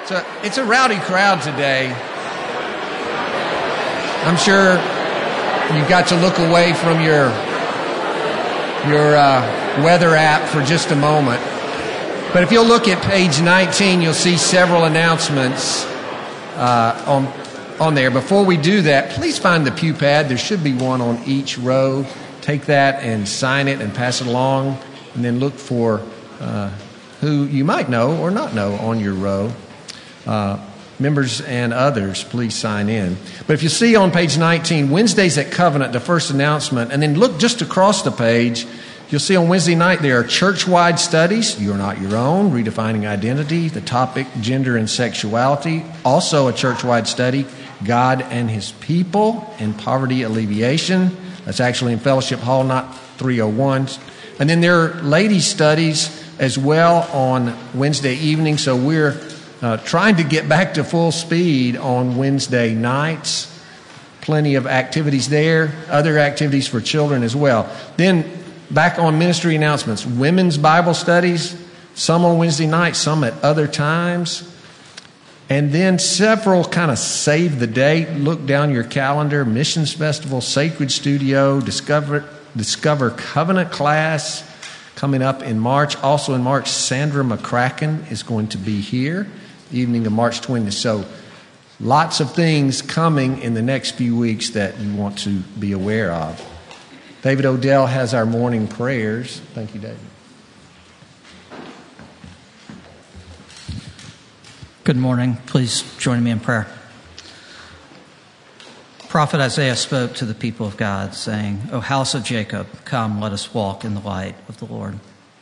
So it's a rowdy crowd today. I'm sure you got to look away from your weather app for just a moment. But if you'll look at page 19, you'll see several announcements on there. Before we do that, please find the pew pad. There should be one on each row. Take that and sign it and pass it along, and then look for who you might know or not know on your row. Members and others, please sign in. But if you see on page 19, Wednesdays at Covenant, the first announcement, and then look just across the page, you'll see on Wednesday night there are church-wide studies. You're Not Your Own, Redefining Identity, the topic Gender and Sexuality. Also a church-wide study, God and His People and Poverty Alleviation. That's actually in Fellowship Hall, not 301. And then there are ladies' studies as well on Wednesday evening. So we're trying to get back to full speed on Wednesday nights. Plenty of activities there, other activities for children as well. Then back on ministry announcements, women's Bible studies, some on Wednesday nights, some at other times. And then several kind of save the date, look down your calendar, Missions Festival, Sacred Studio, Discover Covenant class coming up in March. Also in March, Sandra McCracken is going to be here, the evening of March 20th. So lots of things coming in the next few weeks that you want to be aware of. David Odell has our morning prayers. Thank you, David. Good morning. Please join me in prayer. Prophet Isaiah spoke to the people of God, saying, O house of Jacob, come, let us walk in the light of the Lord.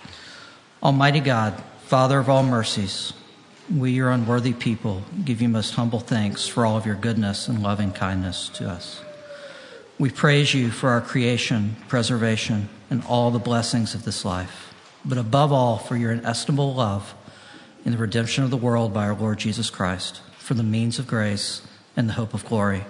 Almighty God, Father of all mercies, we, your unworthy people, give you most humble thanks for all of your goodness and loving kindness to us. We praise you for our creation, preservation, and all the blessings of this life, but above all for your inestimable love in the redemption of the world by our Lord Jesus Christ, for the means of grace and the hope of glory.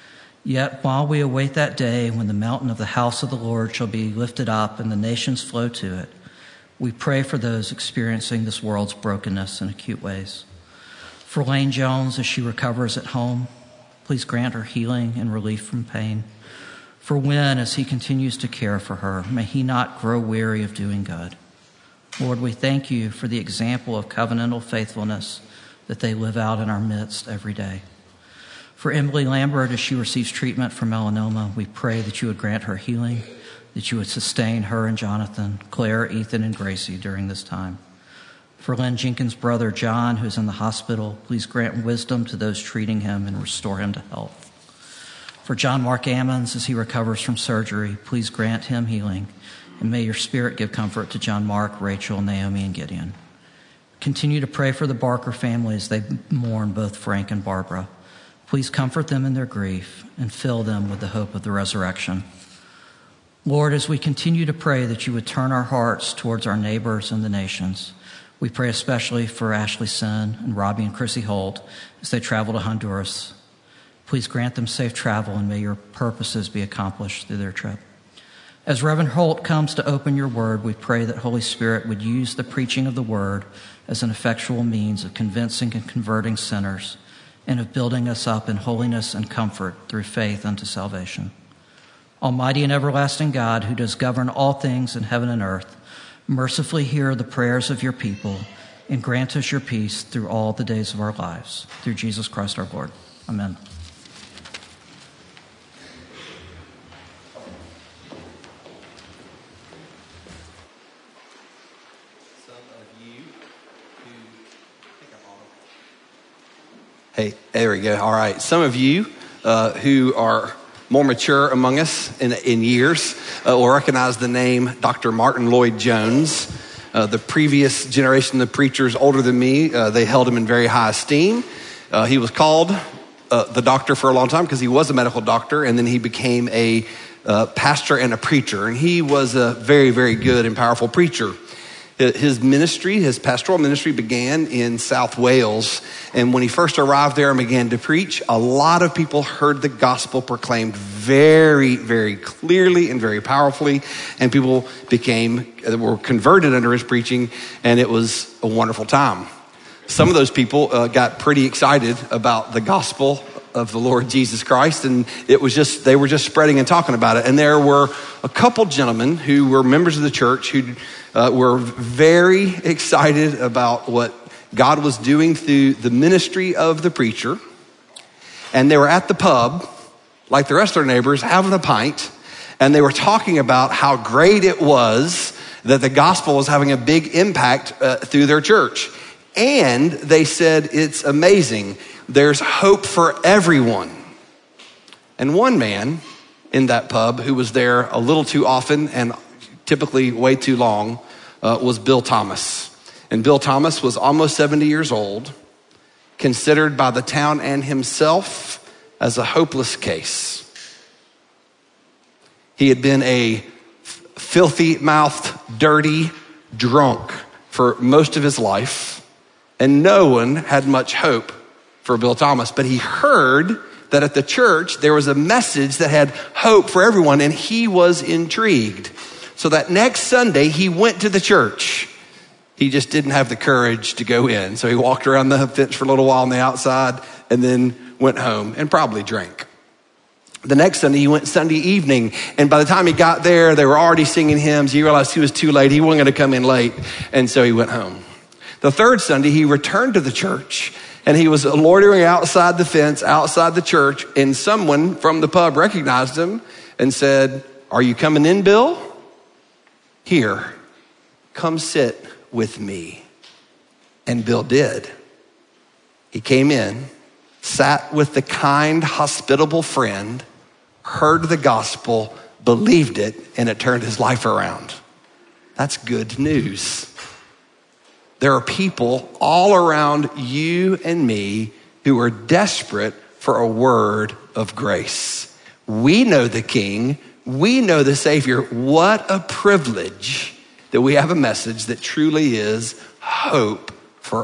Yet while we await that day when the mountain of the house of the Lord shall be lifted up and the nations flow to it, we pray for those experiencing this world's brokenness in acute ways. For Lane Jones, as she recovers at home, please grant her healing and relief from pain. For Wynn, as he continues to care for her, may he not grow weary of doing good. Lord, we thank you for the example of covenantal faithfulness that they live out in our midst every day. For Emily Lambert, as she receives treatment for melanoma, we pray that you would grant her healing, that you would sustain her and Jonathan, Claire, Ethan, and Gracie during this time. For Lynn Jenkins' brother, John, who's in the hospital, please grant wisdom to those treating him and restore him to health. For John Mark Ammons, as he recovers from surgery, please grant him healing, and may your Spirit give comfort to John Mark, Rachel, Naomi, and Gideon. Continue to pray for the Barker family as they mourn both Frank and Barbara. Please comfort them in their grief and fill them with the hope of the resurrection. Lord, as we continue to pray that you would turn our hearts towards our neighbors and the nations, we pray especially for Ashley Sin and Robbie and Chrissy Holt as they travel to Honduras. Please grant them safe travel and may your purposes be accomplished through their trip. As Reverend Holt comes to open your word, we pray that Holy Spirit would use the preaching of the word as an effectual means of convincing and converting sinners and of building us up in holiness and comfort through faith unto salvation. Almighty and everlasting God, who does govern all things in heaven and earth, mercifully hear the prayers of your people and grant us your peace through all the days of our lives. Through Jesus Christ our Lord. Amen. Hey, there we go. All right. Some of you who are more mature among us in years will recognize the name Dr. Martin Lloyd-Jones. The previous generation of preachers older than me, they held him in very high esteem. He was called the doctor for a long time because he was a medical doctor, and then he became a pastor and a preacher. And he was a very, very good and powerful preacher. His ministry, his pastoral ministry began in South Wales. And when he first arrived there and began to preach, a lot of people heard the gospel proclaimed very, very clearly and very powerfully. And people were converted under his preaching, and it was a wonderful time. some of those people got pretty excited about the gospel of the Lord Jesus Christ, and they were just spreading and talking about it. And there were a couple gentlemen who were members of the church who were very excited about what God was doing through the ministry of the preacher. And they were at the pub, like the rest of their neighbors, having a pint, and they were talking about how great it was that the gospel was having a big impact through their church. And they said, it's amazing. There's hope for everyone. And one man in that pub who was there a little too often and typically way too long was Bill Thomas. And Bill Thomas was almost 70 years old, considered by the town and himself as a hopeless case. He had been a filthy-mouthed, dirty drunk for most of his life, and no one had much hope for Bill Thomas. But he heard that at the church there was a message that had hope for everyone, and he was intrigued. So that next Sunday he went to the church. He just didn't have the courage to go in. So he walked around the fence for a little while on the outside and then went home and probably drank. The next Sunday, he went Sunday evening, and by the time he got there, they were already singing hymns. He realized he was too late. He wasn't going to come in late, and so he went home. The third Sunday, he returned to the church, and he was loitering outside the fence, outside the church, and someone from the pub recognized him and said, "Are you coming in, Bill? Here, come sit with me." And Bill did. He came in, sat with the kind, hospitable friend, heard the gospel, believed it, and it turned his life around. That's good news. There are people all around you and me who are desperate for a word of grace. We know the King. We know the Savior. What a privilege that we have a message that truly is hope for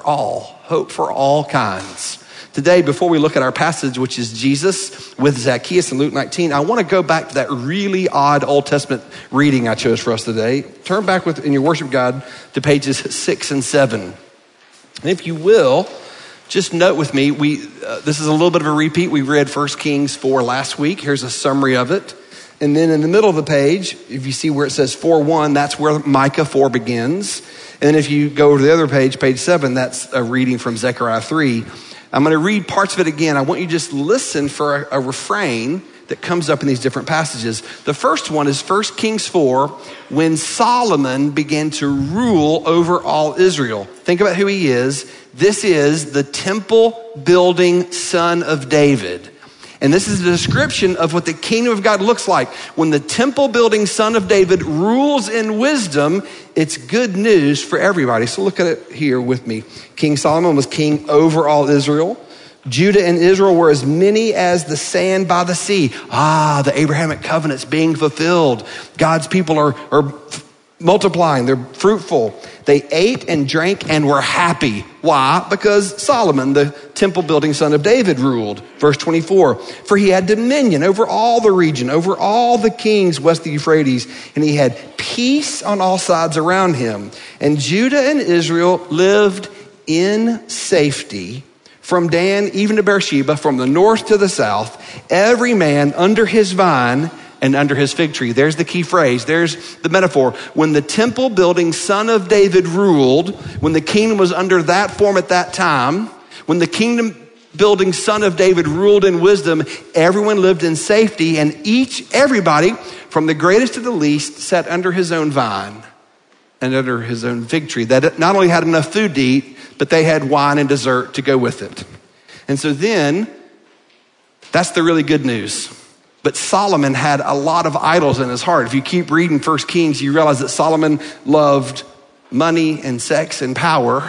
all kinds. Today, before we look at our passage, which is Jesus with Zacchaeus in Luke 19, I want to go back to that really odd Old Testament reading I chose for us today. Turn back in your worship guide to pages 6 and 7. And if you will, just note with me, this is a little bit of a repeat. We read 1 Kings 4 last week. Here's a summary of it. And then in the middle of the page, if you see where it says 4:1, that's where Micah 4 begins. And then if you go to the other page, page 7, that's a reading from Zechariah 3. I'm going to read parts of it again. I want you to just listen for a refrain that comes up in these different passages. The first one is 1 Kings 4, when Solomon began to rule over all Israel. Think about who he is. This is the temple building son of David. And this is a description of what the kingdom of God looks like. When the temple building son of David rules in wisdom, it's good news for everybody. So look at it here with me. King Solomon was king over all Israel. Judah and Israel were as many as the sand by the sea. The Abrahamic covenant's being fulfilled. God's people are multiplying. They're fruitful. They ate and drank and were happy. Why? Because Solomon, the temple building son of David, ruled. Verse 24, for he had dominion over all the region, over all the kings west of the Euphrates, and he had peace on all sides around him. And Judah and Israel lived in safety from Dan even to Beersheba, from the north to the south, every man under his vine and under his fig tree. There's the key phrase. There's the metaphor. When the temple building son of David ruled, when the kingdom was under that form at that time, when the kingdom building son of David ruled in wisdom, everyone lived in safety, and everybody from the greatest to the least sat under his own vine and under his own fig tree. That not only had enough food to eat, but they had wine and dessert to go with it. And so then, that's the really good news. But Solomon had a lot of idols in his heart. If you keep reading 1 Kings, you realize that Solomon loved money and sex and power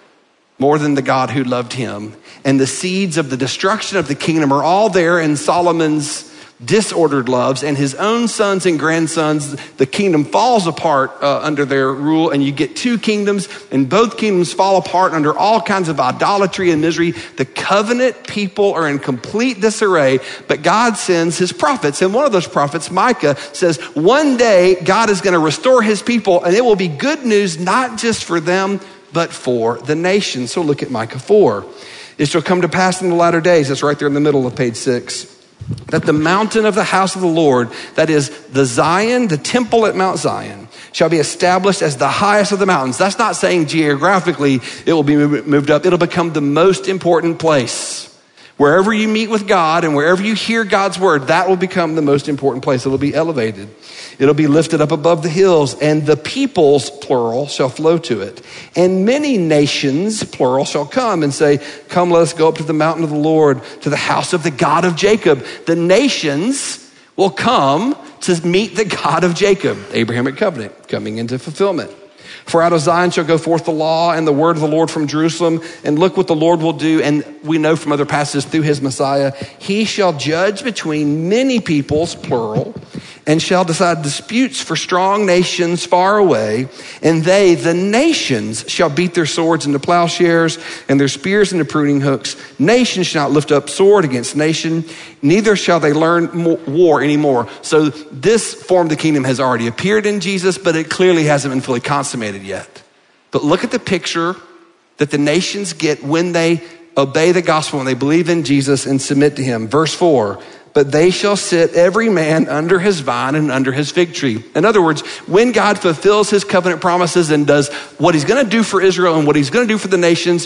more than the God who loved him. And the seeds of the destruction of the kingdom are all there in Solomon's disordered loves, and his own sons and grandsons. The kingdom falls apart under their rule, and you get two kingdoms, and both kingdoms fall apart under all kinds of idolatry and misery. The covenant people are in complete disarray, but God sends his prophets, and one of those prophets, Micah, says one day God is going to restore his people, and it will be good news not just for them, but for the nations. So look at Micah 4. It shall come to pass in the latter days, that's right there in the middle of page 6, that the mountain of the house of the Lord, that is the Zion, the temple at Mount Zion, shall be established as the highest of the mountains. That's not saying geographically it will be moved up. It'll become the most important place. Wherever you meet with God and wherever you hear God's word, that will become the most important place. It'll be elevated. It'll be lifted up above the hills, and the peoples, plural, shall flow to it. And many nations, plural, shall come and say, come, let us go up to the mountain of the Lord, to the house of the God of Jacob. The nations will come to meet the God of Jacob, Abrahamic covenant, coming into fulfillment. For out of Zion shall go forth the law and the word of the Lord from Jerusalem. And look what the Lord will do. And we know from other passages through his Messiah, he shall judge between many peoples, plural, and shall decide disputes for strong nations far away. And they, the nations, shall beat their swords into plowshares and their spears into pruning hooks. Nation shall not lift up sword against nation, neither shall they learn war anymore. So this form of the kingdom has already appeared in Jesus, but it clearly hasn't been fully consummated yet. But look at the picture that the nations get when they obey the gospel, when they believe in Jesus and submit to him. Verse 4, but they shall sit every man under his vine and under his fig tree. In other words, when God fulfills his covenant promises and does what he's going to do for Israel and what he's going to do for the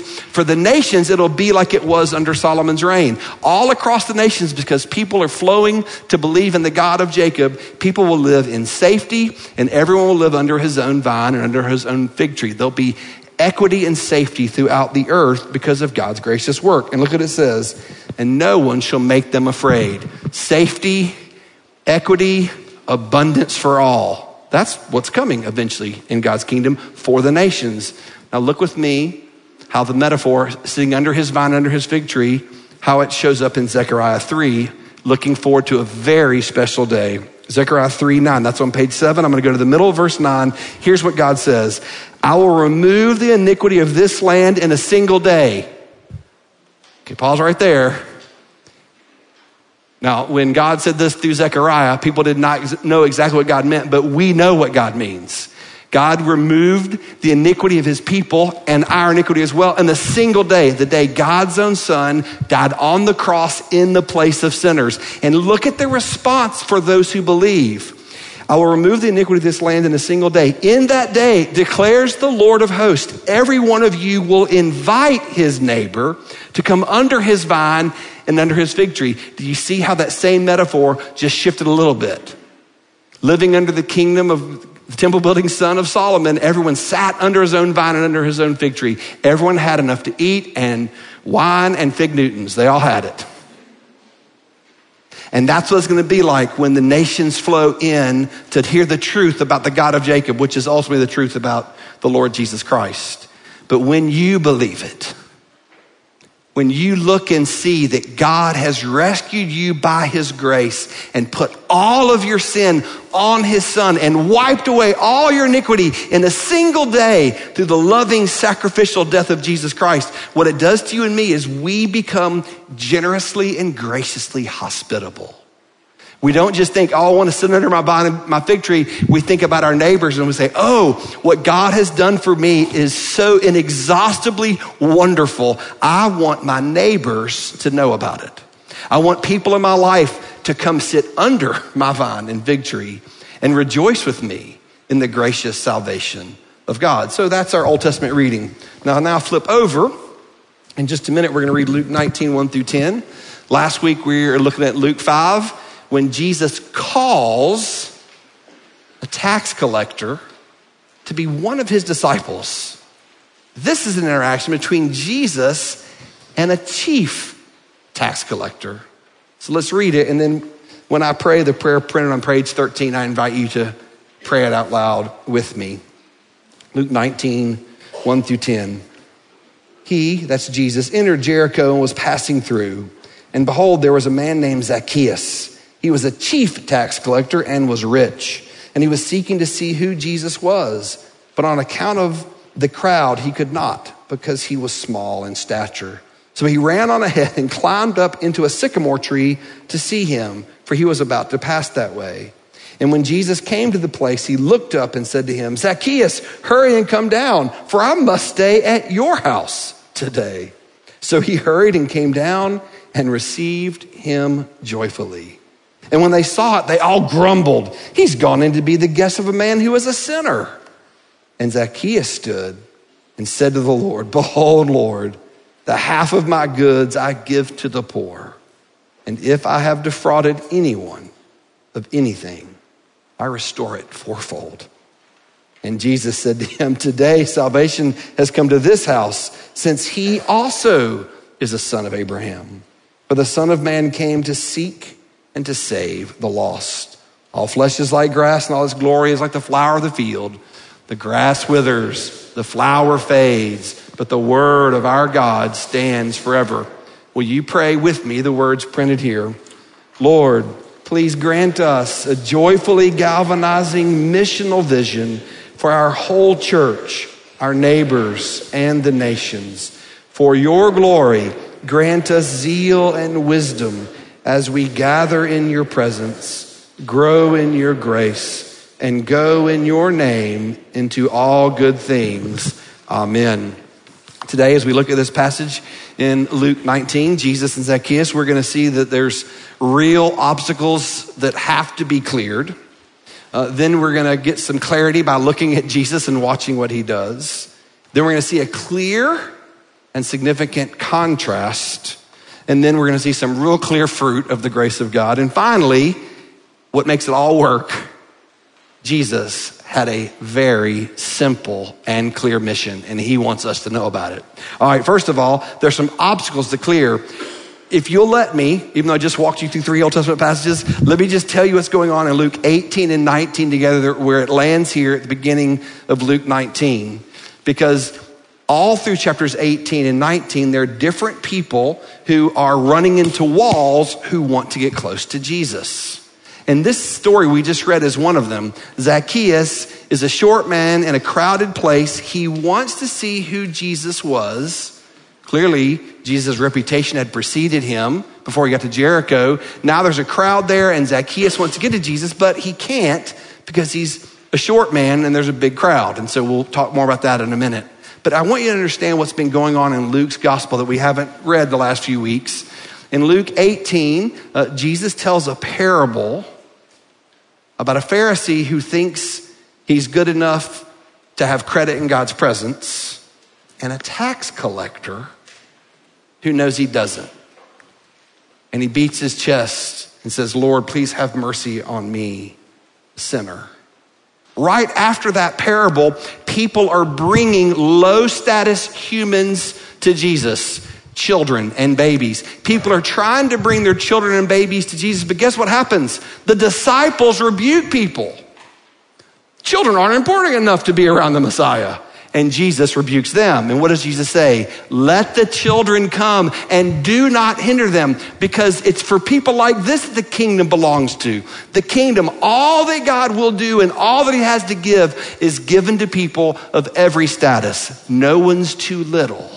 nations, it'll be like it was under Solomon's reign. All across the nations, because people are flowing to believe in the God of Jacob, people will live in safety and everyone will live under his own vine and under his own fig tree. There'll be equity and safety throughout the earth because of God's gracious work. And look what it says, and no one shall make them afraid. Safety, equity, abundance for all. That's what's coming eventually in God's kingdom for the nations. Now look with me how the metaphor, sitting under his vine, under his fig tree, how it shows up in Zechariah 3, looking forward to a very special day. Zechariah 3:9, that's on page 7. I'm going to go to the middle of verse 9. Here's what God says. I will remove the iniquity of this land in a single day. Okay, pause right there. Now, when God said this through Zechariah, people did not know exactly what God meant, but we know what God means. God removed the iniquity of his people and our iniquity as well in a single day, the day God's own son died on the cross in the place of sinners. And look at the response for those who believe. I will remove the iniquity of this land in a single day. In that day, declares the Lord of hosts, every one of you will invite his neighbor to come under his vine and under his fig tree. Do you see how that same metaphor just shifted a little bit? Living under the kingdom of the temple building son of Solomon, everyone sat under his own vine and under his own fig tree. Everyone had enough to eat and wine and fig Newtons. They all had it. And that's what it's going to be like when the nations flow in to hear the truth about the God of Jacob, which is ultimately the truth about the Lord Jesus Christ. But when you believe it, when you look and see that God has rescued you by his grace and put all of your sin on his son and wiped away all your iniquity in a single day through the loving sacrificial death of Jesus Christ, what it does to you and me is we become generously and graciously hospitable. We don't just think, oh, I want to sit under my vine and my fig tree. We think about our neighbors and we say, oh, what God has done for me is so inexhaustibly wonderful. I want my neighbors to know about it. I want people in my life to come sit under my vine and fig tree and rejoice with me in the gracious salvation of God. So that's our Old Testament reading. Now flip over. In just a minute, we're going to read Luke 19, 1 through 10. Last week, we were looking at Luke 5. When Jesus calls a tax collector to be one of his disciples. This is an interaction between Jesus and a chief tax collector. So let's read it. And then when I pray the prayer printed on page 13, I invite you to pray it out loud with me. Luke 19, 1 through 10. He, that's Jesus, entered Jericho and was passing through. And behold, there was a man named Zacchaeus. He was a chief tax collector and was rich. And he was seeking to see who Jesus was. But on account of the crowd, he could not because he was small in stature. So he ran on ahead and climbed up into a sycamore tree to see him, for he was about to pass that way. And when Jesus came to the place, he looked up and said to him, Zacchaeus, hurry and come down, for I must stay at your house today. So he hurried and came down and received him joyfully. And when they saw it, they all grumbled, he's gone in to be the guest of a man who is a sinner. And Zacchaeus stood and said to the Lord, behold, Lord, the half of my goods I give to the poor. And if I have defrauded anyone of anything, I restore it fourfold. And Jesus said to him, today salvation has come to this house, since he also is a son of Abraham. For the Son of Man came to seek and to save the lost. All flesh is like grass, and all its glory is like the flower of the field. The grass withers, the flower fades, but the word of our God stands forever. Will you pray with me the words printed here? Lord, please grant us a joyfully galvanizing missional vision for our whole church, our neighbors, and the nations. For your glory, grant us zeal and wisdom as we gather in your presence, grow in your grace, and go in your name into all good things. Amen. Today, as we look at this passage in Luke 19, Jesus and Zacchaeus, we're going to see that there's real obstacles that have to be cleared. Then we're going to get some clarity by looking at Jesus and watching what he does. Then we're going to see a clear and significant contrast. And then we're going to see some real clear fruit of the grace of God. And finally, what makes it all work, Jesus had a very simple and clear mission, and he wants us to know about it. All right, first of all, there's some obstacles to clear. If you'll let me, even though I just walked you through 3 Old Testament passages, let me just tell you what's going on in Luke 18 and 19 together, where it lands here at the beginning of Luke 19. Because all through chapters 18 and 19, there are different people who are running into walls who want to get close to Jesus. And this story we just read is one of them. Zacchaeus is a short man in a crowded place. He wants to see who Jesus was. Clearly, Jesus' reputation had preceded him before he got to Jericho. Now there's a crowd there, and Zacchaeus wants to get to Jesus, but he can't because he's a short man and there's a big crowd. And so we'll talk more about that in a minute. But I want you to understand what's been going on in Luke's gospel that we haven't read the last few weeks. In Luke 18, Jesus tells a parable about a Pharisee who thinks he's good enough to have credit in God's presence, and a tax collector who knows he doesn't. And he beats his chest and says, Lord, please have mercy on me, a sinner. Right after that parable, people are bringing low status humans to Jesus. Children and babies. People are trying to bring their children and babies to Jesus, but guess what happens? The disciples rebuke people. Children aren't important enough to be around the Messiah. And Jesus rebukes them. And what does Jesus say? Let the children come and do not hinder them, because it's for people like this that the kingdom belongs to. The kingdom, all that God will do and all that he has to give is given to people of every status. No one's too little.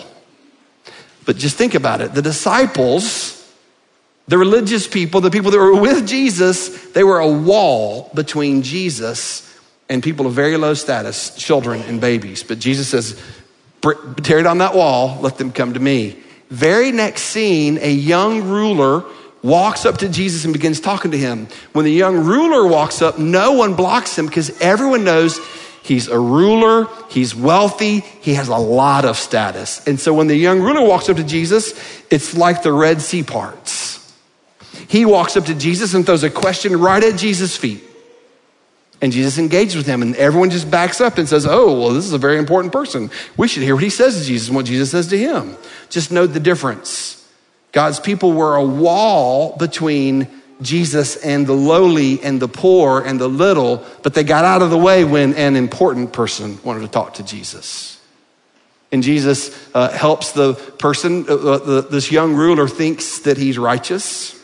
But just think about it. The disciples, the religious people, the people that were with Jesus, they were a wall between Jesus and people of very low status, children and babies. But Jesus says, tear down that wall, let them come to me. Very next scene, a young ruler walks up to Jesus and begins talking to him. When the young ruler walks up, no one blocks him because everyone knows he's a ruler, he's wealthy, he has a lot of status. And so when the young ruler walks up to Jesus, it's like the Red Sea parts. He walks up to Jesus and throws a question right at Jesus' feet. And Jesus engages with him, and everyone just backs up and says, oh, well, this is a very important person. We should hear what he says to Jesus and what Jesus says to him. Just note the difference. God's people were a wall between Jesus and the lowly and the poor and the little, but they got out of the way when an important person wanted to talk to Jesus. And Jesus helps the person, this young ruler thinks that he's righteous.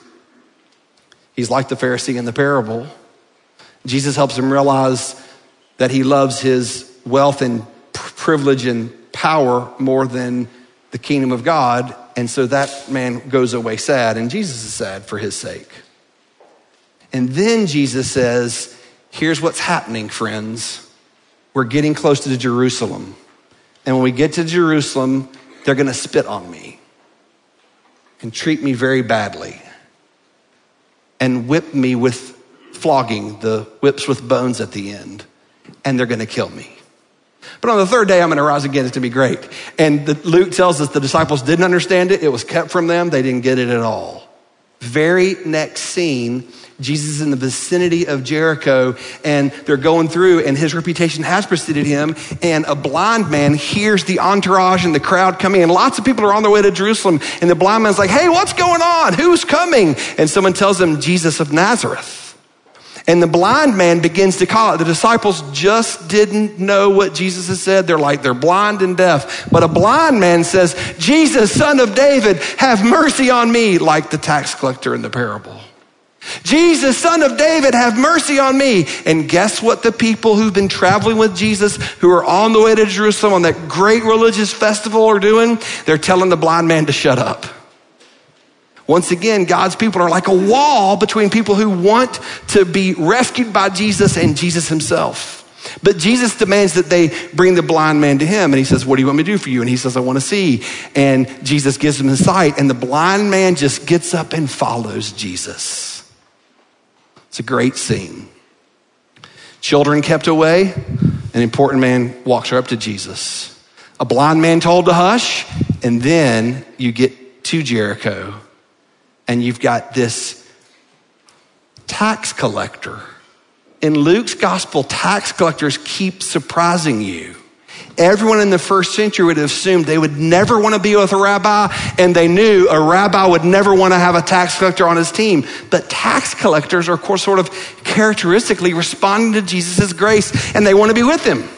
He's like the Pharisee in the parable. Jesus helps him realize that he loves his wealth and privilege and power more than the kingdom of God. And so that man goes away sad, and Jesus is sad for his sake. And then Jesus says, here's what's happening, friends. We're getting close to Jerusalem. And when we get to Jerusalem, they're going to spit on me and treat me very badly and whip me with flogging, the whips with bones at the end. And they're going to kill me. But on the third day, I'm going to rise again. It's going to be great. And Luke tells us the disciples didn't understand it. It was kept from them. They didn't get it at all. Very next scene, Jesus is in the vicinity of Jericho, and they're going through, and his reputation has preceded him, and a blind man hears the entourage and the crowd coming, and lots of people are on their way to Jerusalem, and the blind man's like, hey, what's going on? Who's coming? And someone tells him, Jesus of Nazareth. And the blind man begins to call it. The disciples just didn't know what Jesus has said. They're blind and deaf. But a blind man says, Jesus, son of David, have mercy on me, like the tax collector in the parable. Jesus, son of David, have mercy on me. And guess what the people who've been traveling with Jesus, who are on the way to Jerusalem on that great religious festival are doing? They're telling the blind man to shut up. Once again, God's people are like a wall between people who want to be rescued by Jesus and Jesus himself. But Jesus demands that they bring the blind man to him. And he says, what do you want me to do for you? And he says, I want to see. And Jesus gives him his sight. And the blind man just gets up and follows Jesus. It's a great scene. Children kept away. An important man walks right up to Jesus. A blind man told to hush. And then you get to Jericho. And you've got this tax collector. In Luke's gospel, tax collectors keep surprising you. Everyone in the first century would have assumed they would never want to be with a rabbi, and they knew a rabbi would never want to have a tax collector on his team. But tax collectors are, of course, sort of characteristically responding to Jesus' grace, and they want to be with him.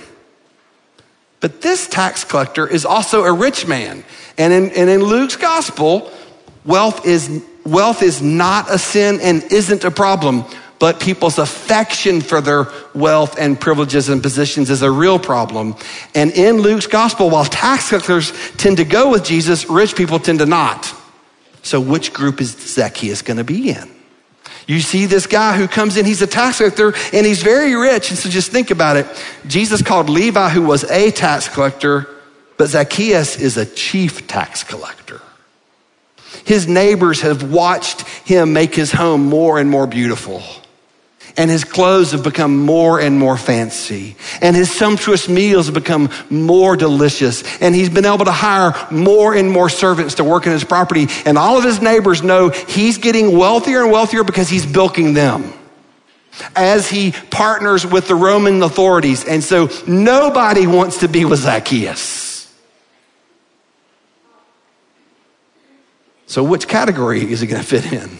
But this tax collector is also a rich man. And in Luke's gospel, wealth is not a sin and isn't a problem, but people's affection for their wealth and privileges and positions is a real problem. And in Luke's gospel, while tax collectors tend to go with Jesus, rich people tend to not. So which group is Zacchaeus going to be in? You see this guy who comes in, he's a tax collector and he's very rich. And so just think about it. Jesus called Levi, who was a tax collector, but Zacchaeus is a chief tax collector. His neighbors have watched him make his home more and more beautiful. And his clothes have become more and more fancy. And his sumptuous meals have become more delicious. And he's been able to hire more and more servants to work in his property. And all of his neighbors know he's getting wealthier and wealthier because he's bilking them as he partners with the Roman authorities. And so nobody wants to be with Zacchaeus. So which category is he going to fit in?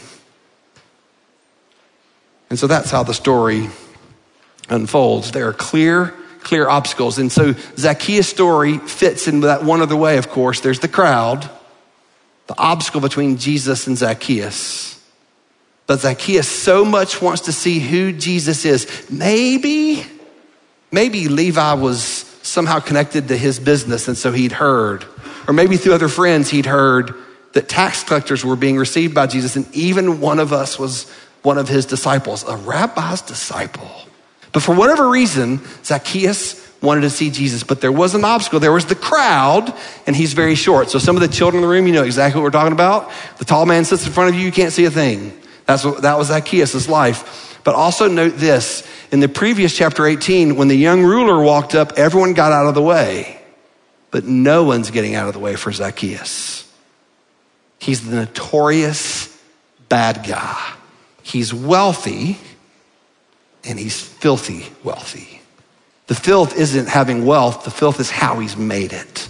And so that's how the story unfolds. There are clear obstacles. And so Zacchaeus' story fits in that one other way, of course. There's the crowd, the obstacle between Jesus and Zacchaeus. But Zacchaeus so much wants to see who Jesus is. Maybe Levi was somehow connected to his business, and so he'd heard. Or maybe through other friends he'd heard that tax collectors were being received by Jesus, and even one of us was one of his disciples, a rabbi's disciple. But for whatever reason, Zacchaeus wanted to see Jesus, but there was an obstacle. There was the crowd, and he's very short. So some of the children in the room, you know exactly what we're talking about. The tall man sits in front of you, you can't see a thing. That was Zacchaeus' life. But also note this, in the previous chapter 18, when the young ruler walked up, everyone got out of the way, but no one's getting out of the way for Zacchaeus. He's the notorious bad guy. He's wealthy, and he's filthy wealthy. The filth isn't having wealth. The filth is how he's made it.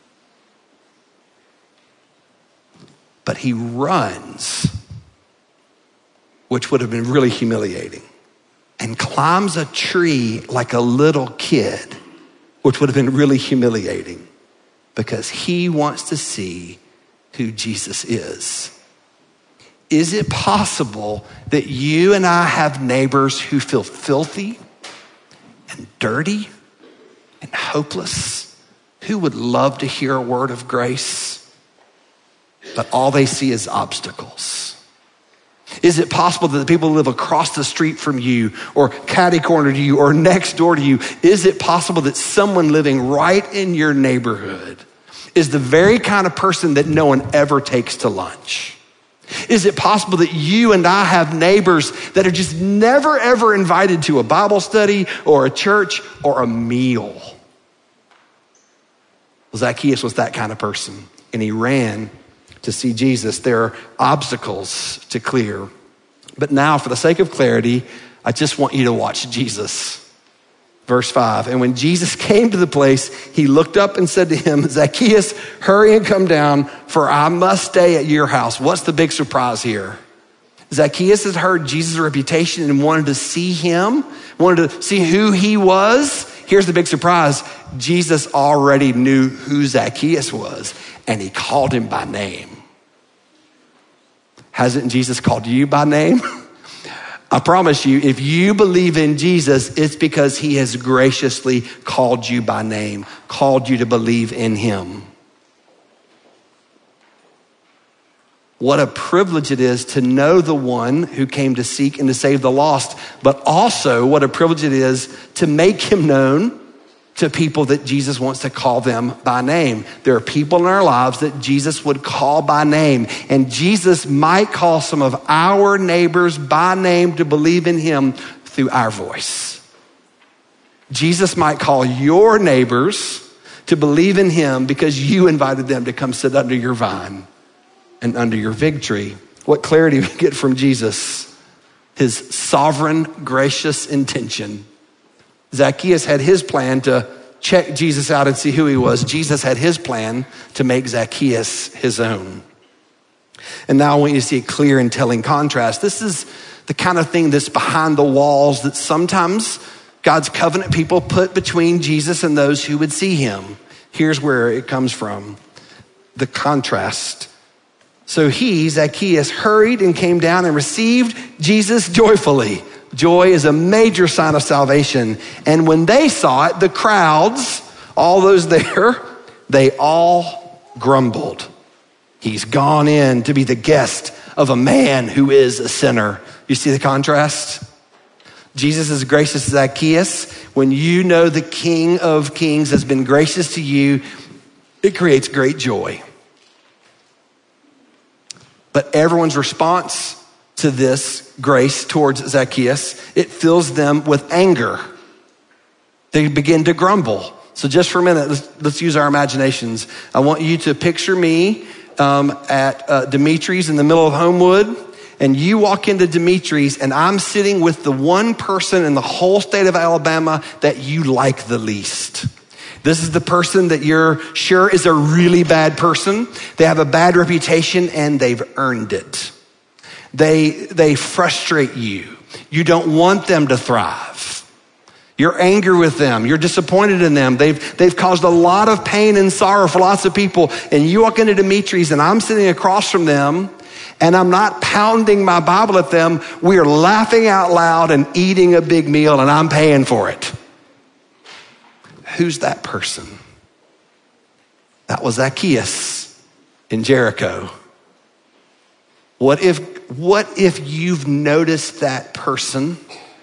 But he runs, which would have been really humiliating, and climbs a tree like a little kid, which would have been really humiliating, because he wants to see who Jesus is. Is it possible that you and I have neighbors who feel filthy and dirty and hopeless, who would love to hear a word of grace, but all they see is obstacles? Is it possible that the people who live across the street from you or catty corner to you or next door to you, is it possible that someone living right in your neighborhood is the very kind of person that no one ever takes to lunch? Is it possible that you and I have neighbors that are just never ever invited to a Bible study or a church or a meal? Zacchaeus was that kind of person, and he ran to see Jesus. There are obstacles to clear. But now, for the sake of clarity, I just want you to watch Jesus. Verse 5, and when Jesus came to the place, he looked up and said to him, Zacchaeus, hurry and come down, for I must stay at your house. What's the big surprise here? Zacchaeus had heard Jesus' reputation and wanted to see him, wanted to see who he was. Here's the big surprise. Jesus already knew who Zacchaeus was, and he called him by name. Hasn't Jesus called you by name? I promise you, if you believe in Jesus, it's because he has graciously called you by name, called you to believe in him. What a privilege it is to know the one who came to seek and to save the lost, but also what a privilege it is to make him known to people that Jesus wants to call them by name. There are people in our lives that Jesus would call by name, and Jesus might call some of our neighbors by name to believe in him through our voice. Jesus might call your neighbors to believe in him because you invited them to come sit under your vine and under your fig tree. What clarity we get from Jesus, his sovereign, gracious intention. Zacchaeus had his plan to check Jesus out and see who he was. Jesus had his plan to make Zacchaeus his own. And now I want you to see a clear and telling contrast. This is the kind of thing that's behind the walls that sometimes God's covenant people put between Jesus and those who would see him. Here's where it comes from, the contrast. So he, Zacchaeus, hurried and came down and received Jesus joyfully. Joy is a major sign of salvation. And when they saw it, the crowds, all those there, they all grumbled. He's gone in to be the guest of a man who is a sinner. You see the contrast? Jesus is gracious to Zacchaeus. When you know the King of Kings has been gracious to you, it creates great joy. But everyone's response to this grace towards Zacchaeus, it fills them with anger. They begin to grumble. So just for a minute, let's use our imaginations. I want you to picture me at Dimitri's in the middle of Homewood, and you walk into Dimitri's, and I'm sitting with the one person in the whole state of Alabama that you like the least. This is the person that you're sure is a really bad person. They have a bad reputation and they've earned it. They frustrate you. You don't want them to thrive. You're angry with them. You're disappointed in them. They've caused a lot of pain and sorrow for lots of people. And you walk into Dimitri's and I'm sitting across from them and I'm not pounding my Bible at them. We are laughing out loud and eating a big meal and I'm paying for it. Who's that person? That was Zacchaeus in Jericho. What if you've noticed that person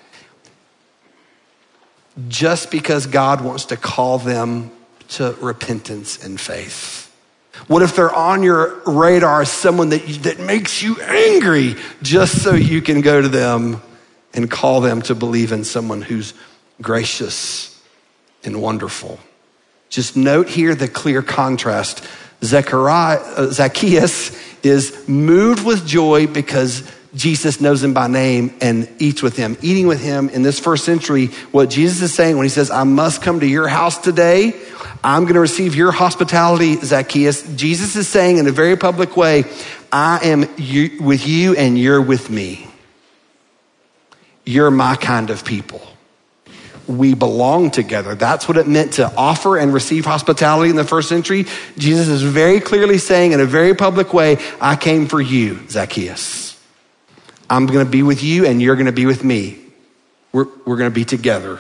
just because God wants to call them to repentance and faith? What if they're on your radar as someone that makes you angry just so you can go to them and call them to believe in someone who's gracious and wonderful? Just note here the clear contrast. Zacchaeus is moved with joy because Jesus knows him by name and eats with him. Eating with him in this first century, what Jesus is saying when he says, I must come to your house today, I'm going to receive your hospitality, Zacchaeus. Jesus is saying in a very public way, I am with you and you're with me. You're my kind of people. We belong together. That's what it meant to offer and receive hospitality in the first century. Jesus is very clearly saying in a very public way, I came for you, Zacchaeus. I'm going to be with you and you're going to be with me. We're going to be together.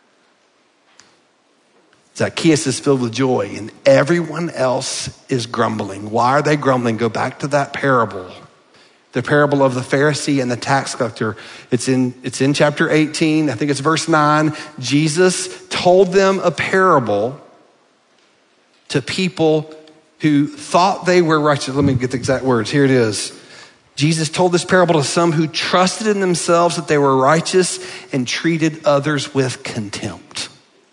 Zacchaeus is filled with joy and everyone else is grumbling. Why are they grumbling? Go back to that parable The parable of the Pharisee and the tax collector. It's in chapter 18. I think it's verse 9. Jesus told them a parable to people who thought they were righteous. Let me get the exact words. Here it is. Jesus told this parable to some who trusted in themselves that they were righteous and treated others with contempt.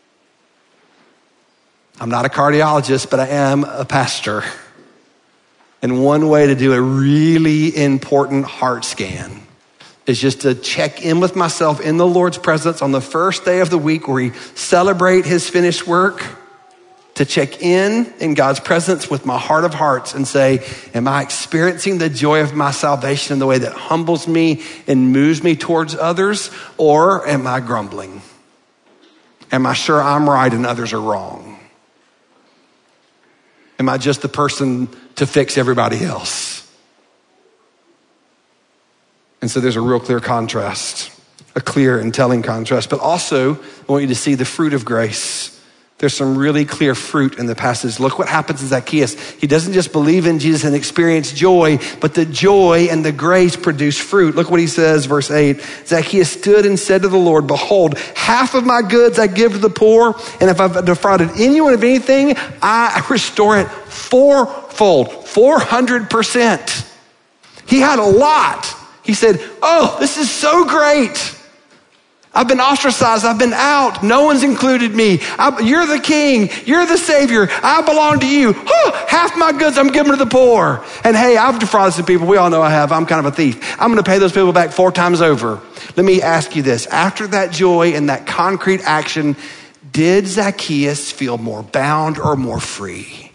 I'm not a cardiologist, but I am a pastor. And one way to do a really important heart scan is just to check in with myself in the Lord's presence on the first day of the week where we celebrate his finished work, to check in God's presence with my heart of hearts and say, am I experiencing the joy of my salvation in the way that humbles me and moves me towards others? Or am I grumbling? Am I sure I'm right and others are wrong? Am I just the person to fix everybody else? And so there's a real clear contrast, a clear and telling contrast. But also, I want you to see the fruit of grace. There's some really clear fruit in the passage. Look what happens to Zacchaeus. He doesn't just believe in Jesus and experience joy, but the joy and the grace produce fruit. Look what he says, verse 8. Zacchaeus stood and said to the Lord, behold, half of my goods I give to the poor, and if I've defrauded anyone of anything, I restore it fourfold, 400%. He had a lot. He said, oh, this is so great. I've been ostracized. I've been out. No one's included me. You're the king. You're the savior. I belong to you. Half my goods I'm giving to the poor. And hey, I've defrauded some people. We all know I have. I'm kind of a thief. I'm going to pay those people back 4 times over. Let me ask you this. After that joy and that concrete action, did Zacchaeus feel more bound or more free?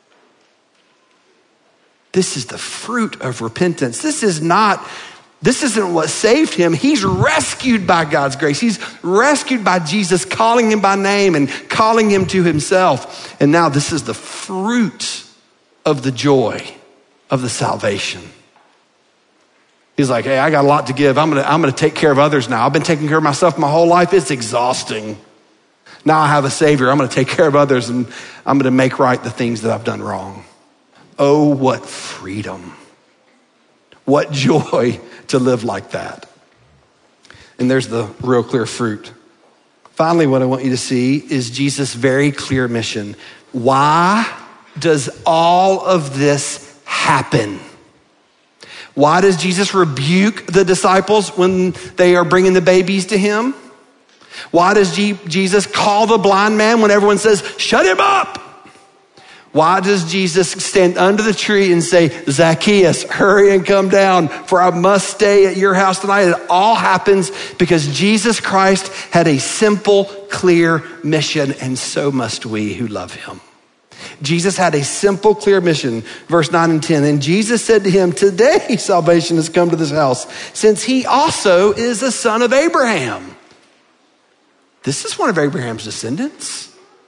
This is the fruit of repentance. This isn't what saved him. He's rescued by God's grace. He's rescued by Jesus calling him by name and calling him to himself. And now this is the fruit of the joy of the salvation. He's like, hey, I got a lot to give. I'm gonna take care of others now. I've been taking care of myself my whole life. It's exhausting. Now I have a savior. I'm gonna take care of others and I'm gonna make right the things that I've done wrong. Oh, what freedom. What joy to live like that. And there's the real clear fruit. Finally, what I want you to see is Jesus' very clear mission. Why does all of this happen? Why does Jesus rebuke the disciples when they are bringing the babies to him? Why does Jesus call the blind man when everyone says, shut him up? Why does Jesus stand under the tree and say, Zacchaeus, hurry and come down, for I must stay at your house tonight? It all happens because Jesus Christ had a simple, clear mission, and so must we who love him. Jesus had a simple, clear mission. Verse 9 and 10. And Jesus said to him, today salvation has come to this house, since he also is a son of Abraham. This is one of Abraham's descendants.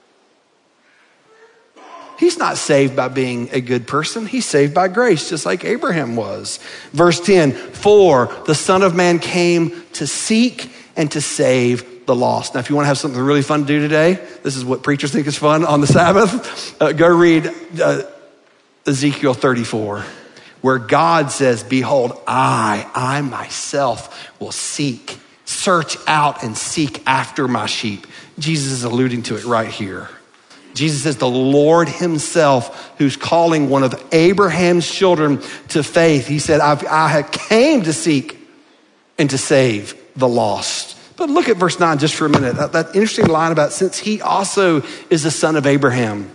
He's not saved by being a good person. He's saved by grace, just like Abraham was. Verse 10, for the Son of Man came to seek and to save the lost. Now, if you want to have something really fun to do today, this is what preachers think is fun on the Sabbath. Go read Ezekiel 34, where God says, behold, I myself will search out and seek after my sheep. Jesus is alluding to it right here. Jesus is the Lord himself who's calling one of Abraham's children to faith. He said, I came to seek and to save the lost. But look at verse 9 just for a minute. That interesting line about since he also is a son of Abraham.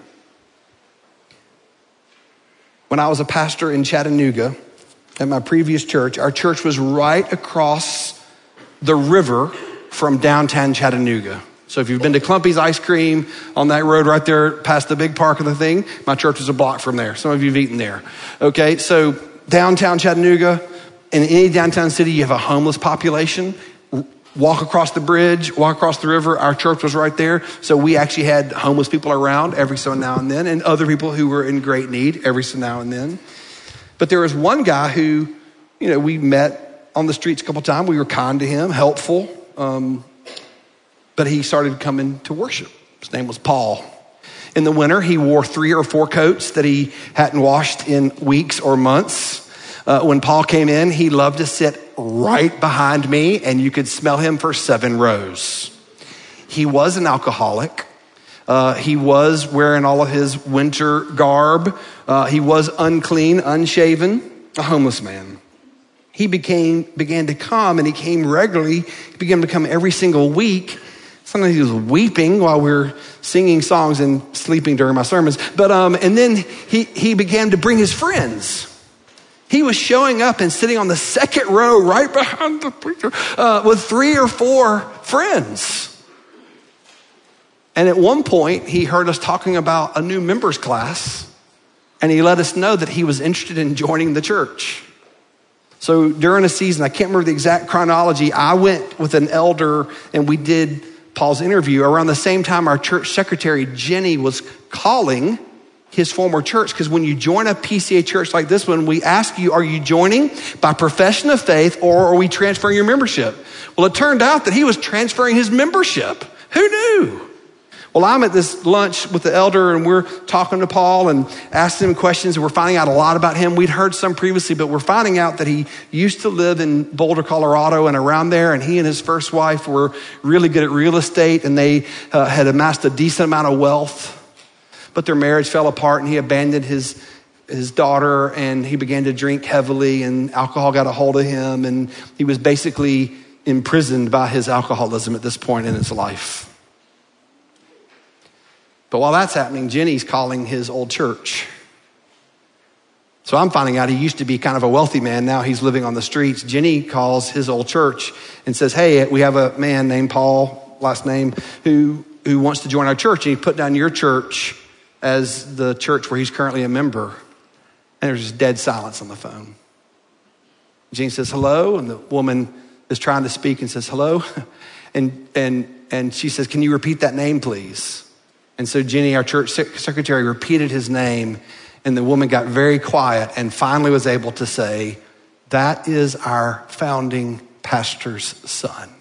When I was a pastor in Chattanooga at my previous church, our church was right across the river from downtown Chattanooga. So if you've been to Clumpy's Ice Cream on that road right there past the big park of the thing, my church is a block from there. Some of you have eaten there. Okay, so downtown Chattanooga, in any downtown city, you have a homeless population. Walk across the bridge, walk across the river. Our church was right there. So we actually had homeless people around every so now and then, and other people who were in great need every so now and then. But there was one guy who, we met on the streets a couple times. We were kind to him, helpful. But he started coming to worship. His name was Paul. In the winter, he wore 3 or 4 coats that he hadn't washed in weeks or months. When Paul came in, he loved to sit right behind me, and you could smell him for 7 rows. He was an alcoholic. He was wearing all of his winter garb. He was unclean, unshaven, a homeless man. He began to come, and he came regularly. He began to come every single week. Sometimes he was weeping while we were singing songs and sleeping during my sermons. But and then he began to bring his friends. He was showing up and sitting on the second row right behind the preacher with 3 or 4 friends. And at one point, he heard us talking about a new members class, and he let us know that he was interested in joining the church. So during a season, I can't remember the exact chronology, I went with an elder and we did Paul's interview. Around the same time, our church secretary, Jenny, was calling his former church, because when you join a PCA church like this one, we ask you, are you joining by profession of faith, or are we transferring your membership? Well, it turned out that he was transferring his membership. Who knew? Well, I'm at this lunch with the elder, and we're talking to Paul and asking him questions, and we're finding out a lot about him. We'd heard some previously, but we're finding out that he used to live in Boulder, Colorado, and around there, and he and his first wife were really good at real estate, and they had amassed a decent amount of wealth. But their marriage fell apart, and he abandoned his daughter, and he began to drink heavily, and alcohol got a hold of him, and he was basically imprisoned by his alcoholism at this point in his life. But while that's happening, Jenny's calling his old church. So I'm finding out he used to be kind of a wealthy man. Now he's living on the streets. Jenny calls his old church and says, hey, we have a man named Paul, last name, who wants to join our church. And he put down your church as the church where he's currently a member. And there's just dead silence on the phone. Jenny says, hello. And the woman is trying to speak and says, hello. And she says, can you repeat that name, please? And so Jenny, our church secretary, repeated his name, and the woman got very quiet and finally was able to say, that is our founding pastor's son.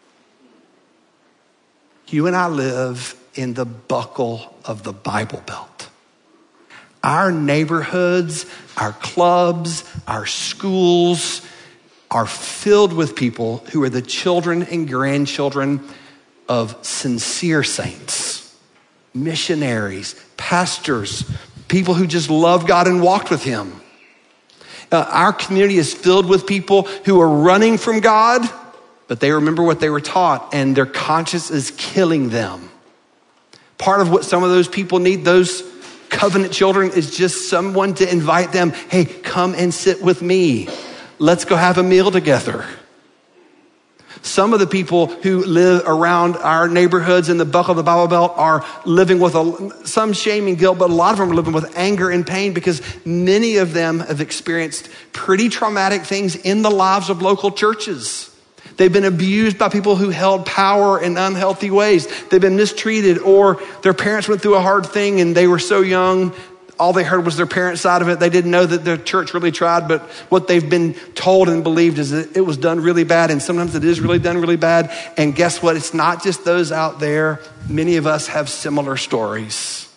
You and I live in the buckle of the Bible Belt. Our neighborhoods, our clubs, our schools are filled with people who are the children and grandchildren of sincere saints. Missionaries, pastors, people who just love God and walked with him. Our community is filled with people who are running from God, but they remember what they were taught, and their conscience is killing them. Part of what some of those people need, those covenant children, is just someone to invite them. Hey, come and sit with me. Let's go have a meal together. Some of the people who live around our neighborhoods in the buckle of the Bible Belt are living with some shame and guilt, but a lot of them are living with anger and pain because many of them have experienced pretty traumatic things in the lives of local churches. They've been abused by people who held power in unhealthy ways. They've been mistreated, or their parents went through a hard thing and they were so young, all they heard was their parents' side of it. They didn't know that their church really tried, but what they've been told and believed is that it was done really bad, and sometimes it is really done really bad. And guess what? It's not just those out there. Many of us have similar stories.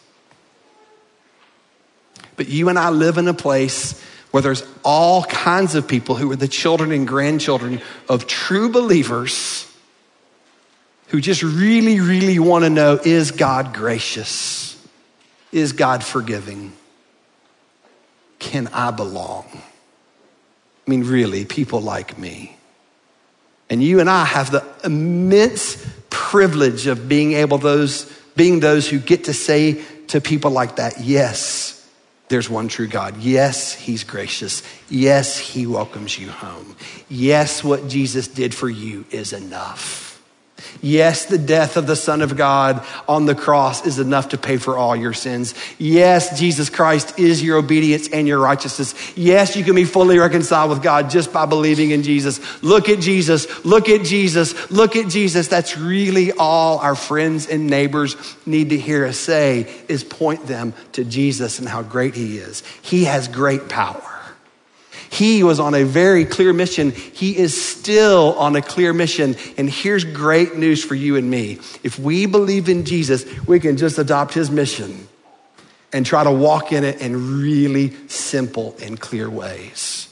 But you and I live in a place where there's all kinds of people who are the children and grandchildren of true believers who just really, really want to know, is God gracious? Is God forgiving? Can I belong? I mean, really, people like me. And you and I have the immense privilege of being those who get to say to people like that, yes, there's one true God. Yes, he's gracious. Yes, he welcomes you home. Yes, what Jesus did for you is enough. Yes, the death of the Son of God on the cross is enough to pay for all your sins. Yes, Jesus Christ is your obedience and your righteousness. Yes, you can be fully reconciled with God just by believing in Jesus. Look at Jesus. Look at Jesus. Look at Jesus. That's really all our friends and neighbors need to hear us say, is point them to Jesus and how great he is. He has great power. He was on a very clear mission. He is still on a clear mission. And here's great news for you and me. If we believe in Jesus, we can just adopt his mission and try to walk in it in really simple and clear ways.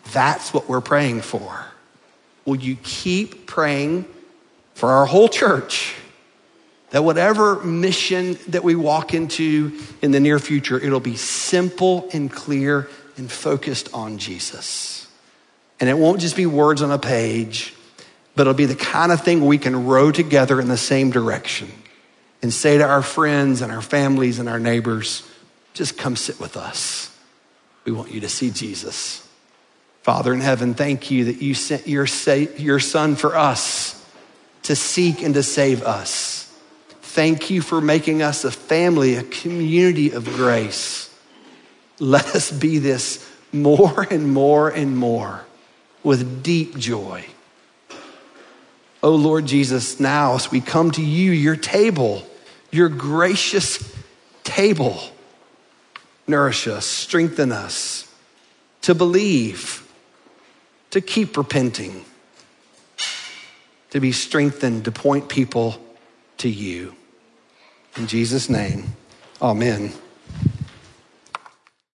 That's what we're praying for. Will you keep praying for our whole church, that whatever mission that we walk into in the near future, it'll be simple and clear and focused on Jesus. And it won't just be words on a page, but it'll be the kind of thing we can row together in the same direction and say to our friends and our families and our neighbors, just come sit with us. We want you to see Jesus. Father in heaven, thank you that you sent your son for us to seek and to save us. Thank you for making us a family, a community of grace. Let us be this more and more and more with deep joy. Oh Lord Jesus, now as we come to you, your table, your gracious table, nourish us, strengthen us to believe, to keep repenting, to be strengthened, to point people to you. In Jesus' name, amen.